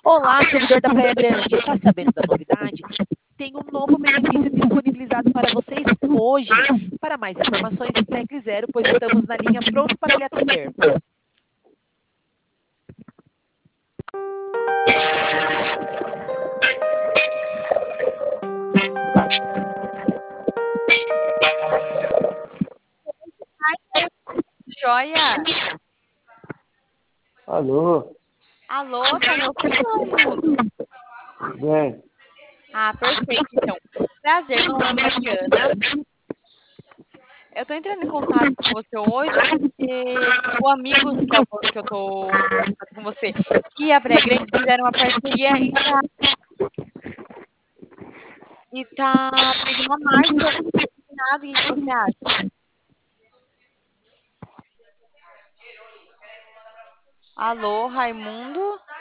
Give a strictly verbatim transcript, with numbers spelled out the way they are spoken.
Olá, servidor da Praia Grande. Tá sabendo da novidade? Tem um novo benefício disponibilizado para vocês hoje. Para mais informações, pegue zero, pois estamos na linha pronto para lhe atender. Joia? Alô, Alô, tá me ouvindo? bem, Ah, perfeito, então. Prazer, meu nome é Mariana. Eu tô entrando em contato com você hoje porque o amigo que eu, que eu tô entrando em contato com você e a Praia Grande fizeram uma parceria e tá, e tá tendo uma marcha combinado. O que que você acha? Alô, Raimundo?